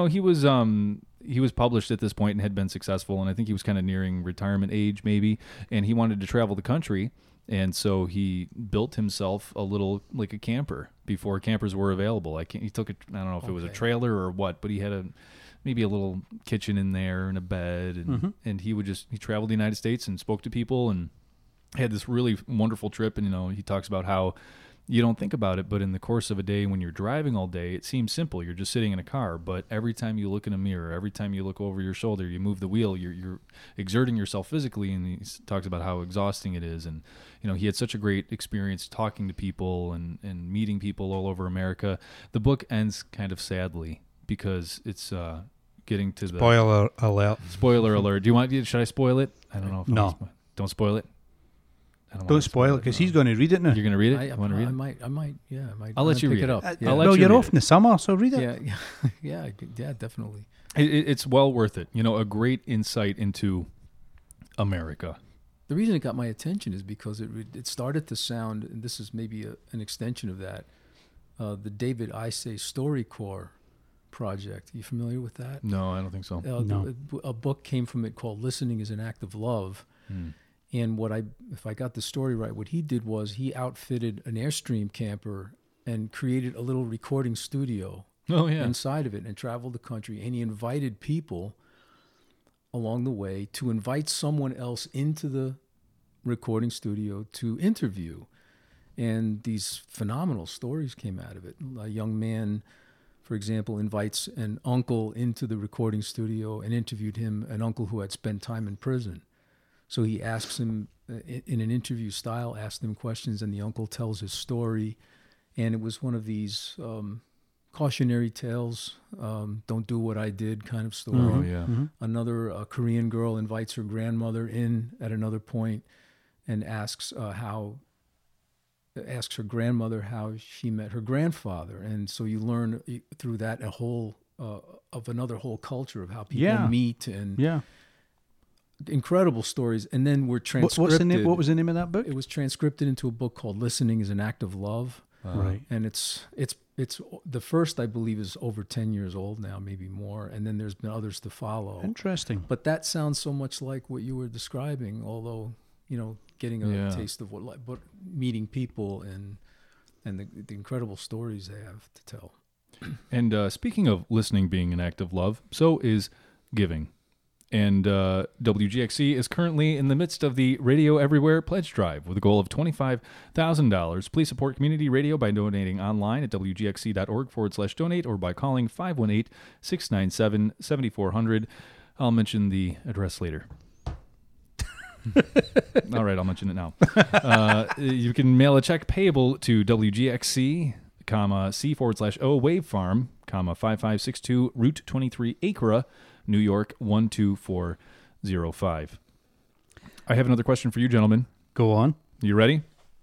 He was published at this point and had been successful, and I think he was kind of nearing retirement age, maybe, and he wanted to travel the country. And so he built himself a little, like a camper before campers were available. He took I don't know if it was a trailer or what, but he had maybe a little kitchen in there and a bed. And, and he traveled the United States and spoke to people and had this really wonderful trip. And, he talks about how you don't think about it, but in the course of a day when you're driving all day, it seems simple. You're just sitting in a car, but every time you look in a mirror, every time you look over your shoulder, you move the wheel, you're exerting yourself physically, and he talks about how exhausting it is. And, he had such a great experience talking to people and meeting people all over America. The book ends kind of sadly because it's getting to Spoiler alert. Spoiler alert. Should I spoil it? I don't know. If No. Don't spoil it. Don't spoil it because he's going to read it now. You're going to read it? I Want to read it? I might. Yeah, I might. I'll let you pick read it up. it. Yeah. I'll let Well, you you're read off it. in the summer, so read it. Yeah, definitely. It's well worth it. A great insight into America. The reason it got my attention is because it started to sound, and this is maybe an extension of that, the David Isay StoryCorps project. Are you familiar with that? No, I don't think so. No. A book came from it called Listening is an Act of Love. And if I got the story right, what he did was he outfitted an Airstream camper and created a little recording studio Oh yeah. inside of it and traveled the country. And he invited people along the way to invite someone else into the recording studio to interview. And these phenomenal stories came out of it. A young man, for example, invites an uncle into the recording studio and interviewed him, an uncle who had spent time in prison. So he asks him in an interview style, asks him questions, and the uncle tells his story. And it was one of these cautionary tales, don't do what I did kind of story. Oh yeah. Mm-hmm. Another Korean girl invites her grandmother in at another point and asks her grandmother how she met her grandfather. And so you learn through that of another whole culture of how people meet, and Yeah. incredible stories. And then we're transcripted. What's the name? What was the name of that book? It was transcripted into a book called Listening is an Act of Love. Right. And it's the first, I believe, is over 10 years old now, maybe more. And then there's been others to follow. Interesting. But that sounds so much like what you were describing, although, getting a taste of but meeting people and the incredible stories they have to tell. And speaking of listening being an act of love, so is giving. And WGXC is currently in the midst of the Radio Everywhere Pledge Drive with a goal of $25,000. Please support community radio by donating online at wgxc.org/donate or by calling 518-697-7400. I'll mention the address later. All right, I'll mention it now. You can mail a check payable to WGXC, C/O Wave Farm, 5562 Route 23 Acra, New York 12405. I have another question for you, gentlemen. Go on. You ready?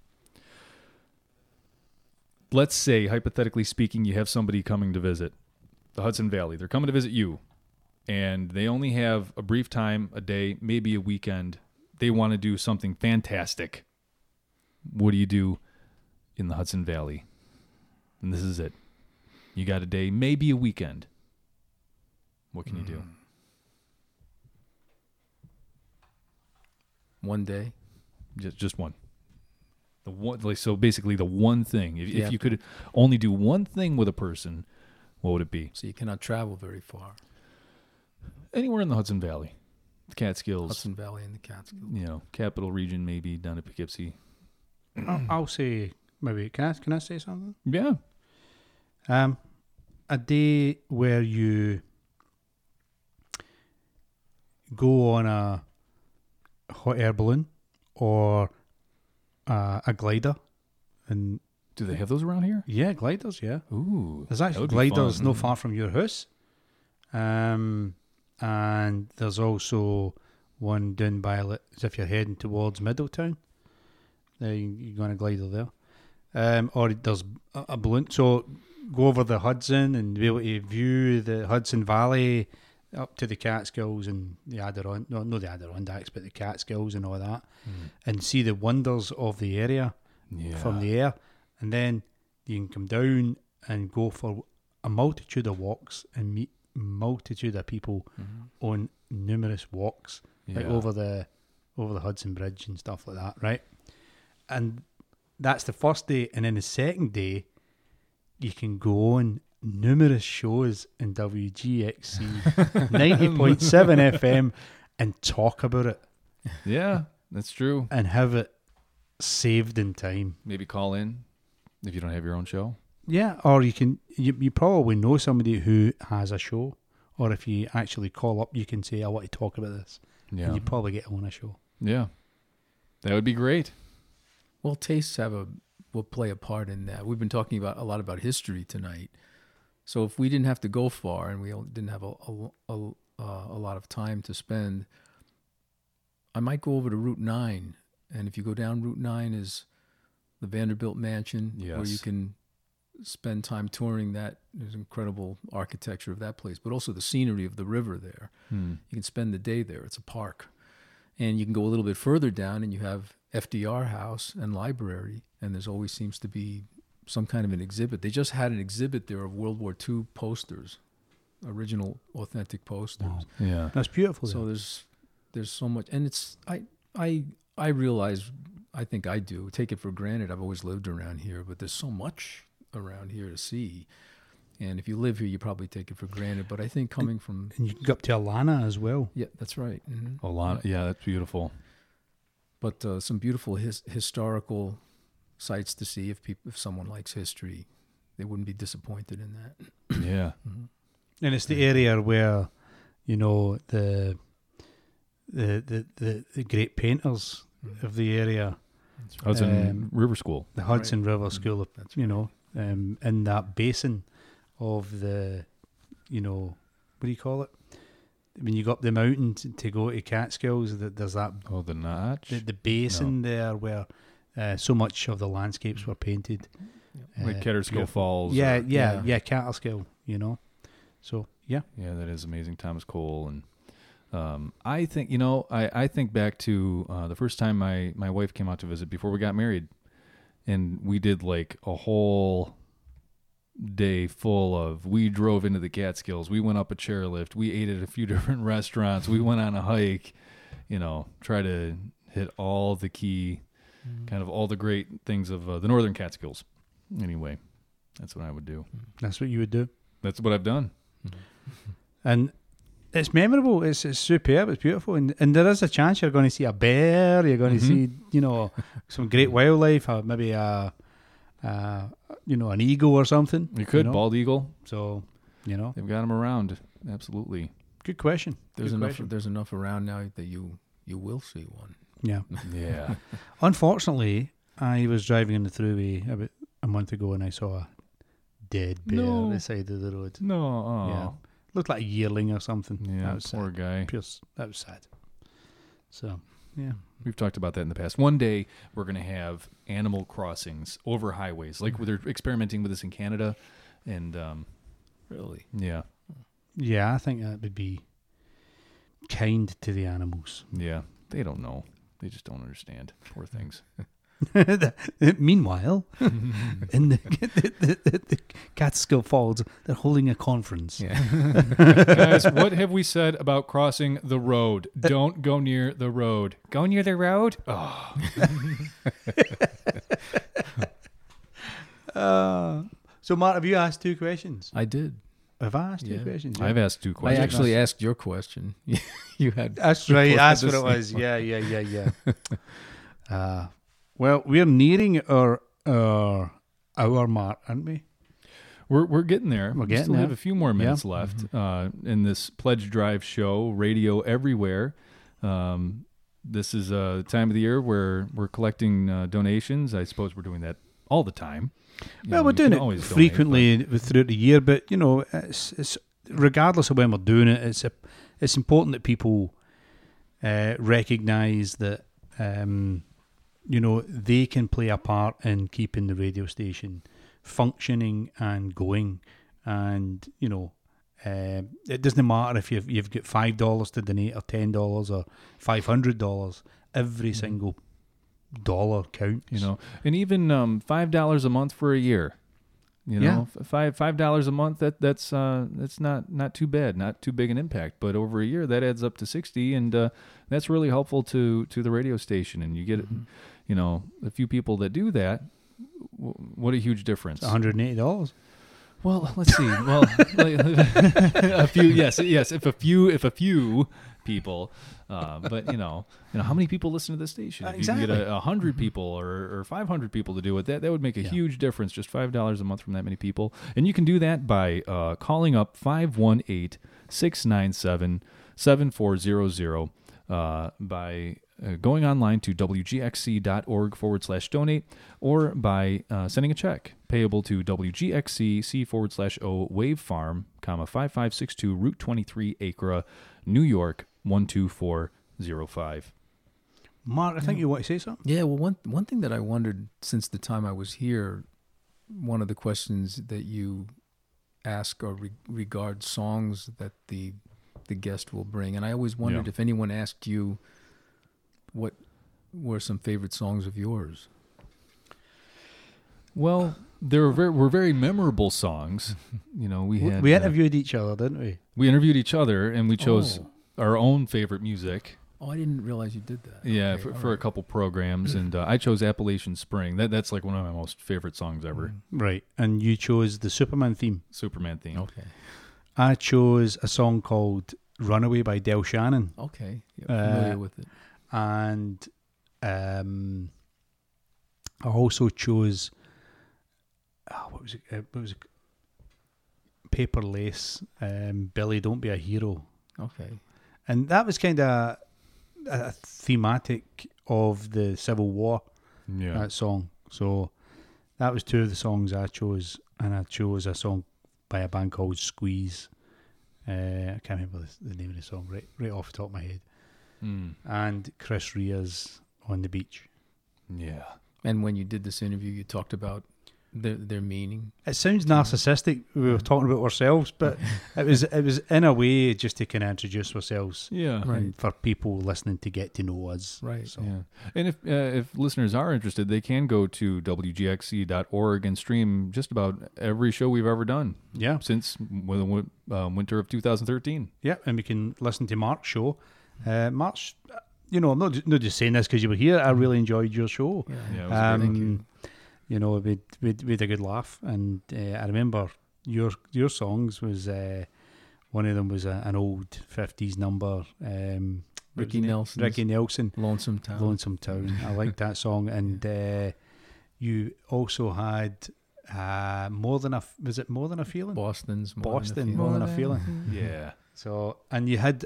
Let's say, hypothetically speaking, you have somebody coming to visit the Hudson Valley. They're coming to visit you, and they only have a brief time, a day, maybe a weekend. They want to do something fantastic. What do you do in the Hudson Valley? And this is it. You got a day, maybe a weekend. What can you do? One day. Just one. So basically the one thing. If you could only do one thing with a person, what would it be? So you cannot travel very far. Anywhere in the Hudson Valley. The Catskills. Hudson Valley and the Catskills. Capital Region, maybe down to Poughkeepsie. I'll say maybe. Can I say something? Yeah. A day where you go on a hot air balloon or a glider, and do they have those around here? Yeah, gliders. Yeah. Ooh, there's actually gliders not far from your house. And there's also one down by, as if you're heading towards Middletown. You go on a glider there. Or there's a balloon. So go over the Hudson and be able to view the Hudson Valley up to the Catskills and the Adirondacks, not the Adirondacks, but the Catskills and all that, and see the wonders of the area from the air. And then you can come down and go for a multitude of walks and meet multitude of people on numerous walks, like over the Hudson Bridge and stuff like that, right? And that's the first day. And then the second day, you can go on numerous shows in WGXC 90.7 FM and talk about it. Yeah, that's true. And have it saved in time. Maybe call in if you don't have your own show. Yeah, or you probably know somebody who has a show, or if you actually call up, you can say, I want to talk about this. Yeah. And you probably get on a show. Yeah. That would be great. Well, tastes will play a part in that. We've been talking a lot about history tonight. So if we didn't have to go far and we didn't have a lot of time to spend, I might go over to Route 9. And if you go down Route 9 is the Vanderbilt Mansion, where you can spend time touring that. There's incredible architecture of that place, but also the scenery of the river there. You can spend the day there. It's a park. And you can go a little bit further down and you have FDR House and Library, and there's always seems to be some kind of an exhibit. They just had an exhibit there of World War II posters, original authentic posters. Wow. Yeah. That's beautiful. So there's so much, and it's I realize, I think I do take it for granted. I've always lived around here, but there's so much around here to see. And if you live here, you probably take it for granted. But I think coming from... And you can go up to Alana as well. Yeah, that's right. Mm-hmm. Yeah, that's beautiful. But some beautiful historical sites to see. If someone likes history, they wouldn't be disappointed in that. Yeah. Mm-hmm. And it's the area where, the great painters of the area, Hudson River School. the Hudson Right. River School, That's in that basin of the, what do you call it? When you go up the mountain to go to Catskills, there's that Oh, the Notch. the basin there where so much of the landscapes were painted. Like Catterskill beautiful. Falls. Yeah, or- yeah, Catterskill, So, yeah. Yeah, that is amazing. Thomas Cole. And I think, I think back to the first time my wife came out to visit before we got married. And we did like a whole day full of, we drove into the Catskills. We went up a chairlift. We ate at a few different restaurants. We went on a hike, try to hit all the key, kind of all the great things of the Northern Catskills. Anyway, that's what I would do. That's what you would do. That's what I've done. And it's memorable. It's superb. It's beautiful. And there is a chance you're going to see a bear. You're going to see, some great wildlife, or maybe an eagle or something. You could, bald eagle. So, They've got them around. Absolutely. good question. There's Good enough. question. There's enough around now that you will see one. Yeah. Yeah. Unfortunately, I was driving on the thruway about a month ago and I saw a dead bear No. on the side of the road. No. Oh. Yeah. Looked like a yearling or something. Yeah, That was poor sad. guy. That was sad. So, yeah. We've talked about that in the past. One day we're going to have animal crossings over highways, like they're experimenting with this in Canada, and Really? yeah, Yeah, I think that would be kind to the animals. they don't know. They just don't understand. Poor things. Meanwhile, in the Catskill Falls, they're holding a conference. Yeah. Guys, what have we said about crossing the road? Don't go near the road. Go near the road? Oh. So, Mark, have you asked two questions? I did. Have I asked two Yeah. questions? I've asked 2 I questions. actually asked your question. You had. That's right. posted That's the what it same was. one. Yeah. Well, we're nearing our hour mark, aren't we? We're getting there. We're We getting still there. have a few more minutes Yeah. left in this pledge drive show, radio everywhere. This is a time of the year where we're collecting donations. I suppose we're doing that all the time. Well, we're doing it frequently throughout the year, but it's regardless of when we're doing it, it's important that people recognise that they can play a part in keeping the radio station functioning and going, and it doesn't matter if you've got $5 to donate or $10 or $500. Every single dollar counts. And even $5 a month for a year. $5 a month. That's not too bad, not too big an impact. But over a year, that adds up to $60, and that's really helpful to the radio station. And you get a few people that do that. What a huge difference! $180. Well, let's see. Well, a few. Yes. If a few people, but how many people listen to this station? If Exactly. you can get 100 people or 500 people to do it, that would make a huge difference. Just $5 a month from that many people, and you can do that by calling up 518-697-7400 by going online to wgxc.org/donate, or by sending a check payable to WGXC C/O Wave Farm, 5562 Route 23 Acra, New York 12405. Mark, I think you want to say something. Yeah, well, one thing that I wondered since the time I was here, one of the questions that you ask or regard songs that the guest will bring, and I always wondered if anyone asked you what were some favorite songs of yours. Well, there were very memorable songs. We interviewed each other, didn't we? We interviewed each other, and we chose our own favorite music. Oh, I didn't realize you did that. Yeah, Okay, for all a couple programs, and I chose Appalachian Spring. That's like one of my most favorite songs ever. Right. And you chose the Superman theme. Superman theme. Okay. I chose a song called Runaway by Del Shannon. Okay. Yeah, familiar Uh, with it. And I also chose, what was it? Paper Lace, Billy, Don't Be a Hero. Okay. And that was kind of a thematic of the Civil War, Yeah. that song. So that was two of the songs I chose, and I chose a song by a band called Squeeze. I can't remember the name of the song right off the top of my head. Mm. And Chris Rea's On the Beach. Yeah. And when you did this interview, you talked about their meaning. It sounds narcissistic. We were talking about ourselves, but it was in a way just to kind of introduce ourselves Yeah. Right. and for people listening to get to know us. Right. So, Yeah. And if listeners are interested, they can go to wgxc.org and stream just about every show we've ever done yeah, since winter of 2013. yeah, and we can listen to Mark's show. Mark's, I'm not just saying this because you were here. I really enjoyed your show. Yeah. Yeah, it was great. Thank you. We had a good laugh, and I remember your songs was one of them was an old 50s number. Ricky Nelson. Ricky Nelson, Lonesome Town. Lonesome Town. I liked that song, and you also had more than a feeling? Boston. More than a feeling. Yeah. So, and you had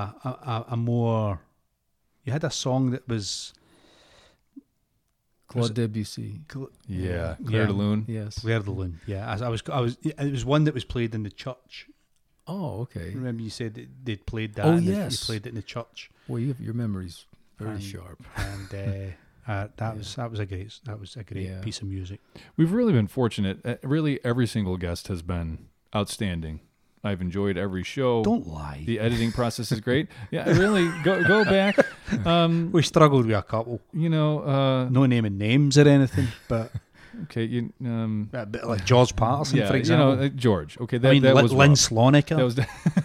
you had a song that was Claude Debussy. Yeah. Yeah. Claire de Lune. Yes. Claire de Lune. Yeah, I was. It was one that was played in the church. Oh, okay. Remember, you said that they'd played that. Oh, and yes. you played it in the church, Well, your memory's very And- sharp. and that was a great Yeah. piece of music. We've really been fortunate. Really, every single guest has been outstanding. I've enjoyed every show. Don't lie. The editing process is great. Yeah, really, go back. We struggled with a couple. No naming names or anything, but Okay, a bit like George Patterson, yeah, for example. George. Okay, that, I mean, that was Lynn rough. Slonica. That was.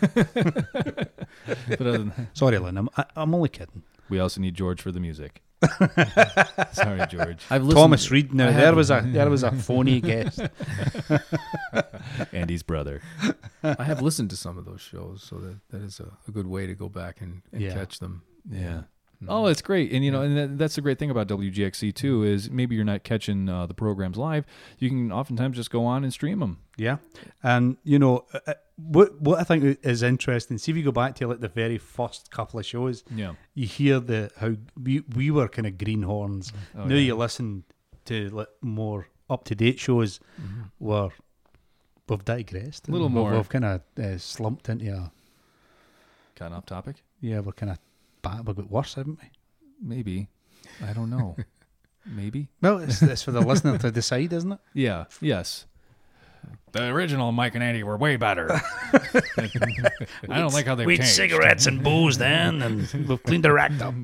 But other than that, Sorry, Lynn. I'm only kidding. we also need George for the music. Sorry, George. I've listened. Thomas Reed. Now I there haven't- was a phony guest. Andy's brother. I have listened to some of those shows, so that is a good way to go back and Yeah. catch them. Yeah. Oh, it's great. And, and that's the great thing about WGXC, too, is maybe you're not catching the programs live. You can oftentimes just go on and stream them. Yeah, and what I think is interesting. See if you go back to like the very first couple of shows, Yeah. you hear how we were kind of greenhorns. Oh, now yeah. you listen to like more up to date shows where we've digressed. A little We've- more. We've kind of slumped into Kind of off topic? we're kind of we've got worse, haven't we? Maybe. I don't know. Maybe. Well, it's for the listener to decide, isn't it? Yeah. Yes. The original Mike and Andy were way better. I don't like how they've We'd changed. cigarettes and booze then, and we've cleaned the rack up.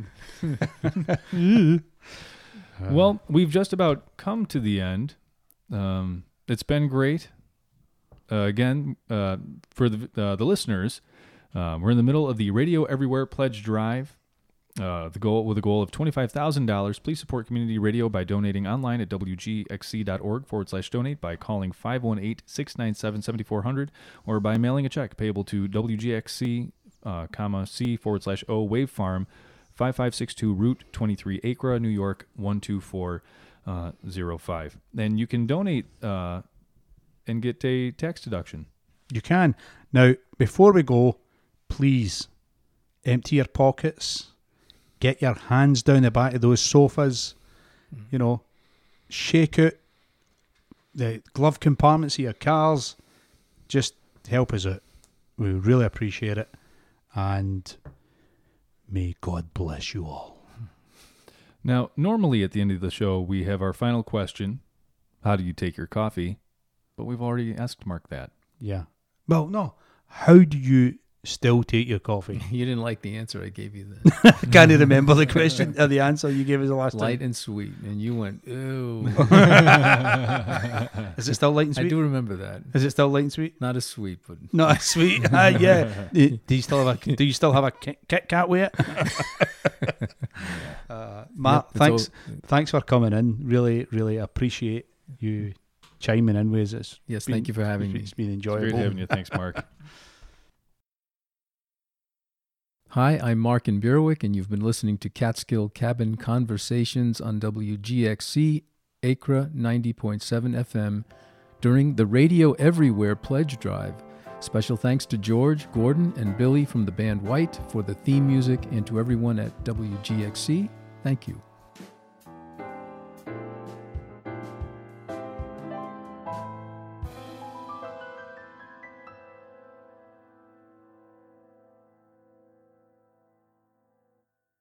Well, we've just about come to the end. It's been great. Again, for the listeners, we're in the middle of the Radio Everywhere Pledge Drive. With a goal of $25,000. Please support community radio by donating online at wgxc.org/donate, by calling 518-697-7400, or by mailing a check payable to WGXC, C/O Wave Farm, 5562 Route 23, Acra, New York 12405. And you can donate and get a tax deduction. You can. Now, before we go, please empty your pockets. Get your hands down the back of those sofas. Shake out the glove compartments of your cars. Just help us out. We really appreciate it. And may God bless you all. Now, normally at the end of the show, we have our final question. How do you take your coffee? But we've already asked Mark that. Yeah. Well, no. How do you still take your coffee? You didn't like the answer I gave you then. Can't you remember the question or the answer you gave us the last Light time? and sweet. And you went, ew. Is it still light and I sweet? do remember that. Is it still light and sweet? Not as sweet, but Not as sweet. Yeah. Do you still have a Kit Kat with it? Matt, Yep, it's thanks for coming in. Really, really appreciate you chiming in with us. yes, thank you for having me. It's been Great enjoyable. having you. Thanks, Mark. Hi, I'm Mark in Berwick, and you've been listening to Catskill Cabin Conversations on WGXC, Acra 90.7 FM, during the Radio Everywhere Pledge Drive. Special thanks to George, Gordon, and Billy from the band White for the theme music, and to everyone at WGXC, thank you.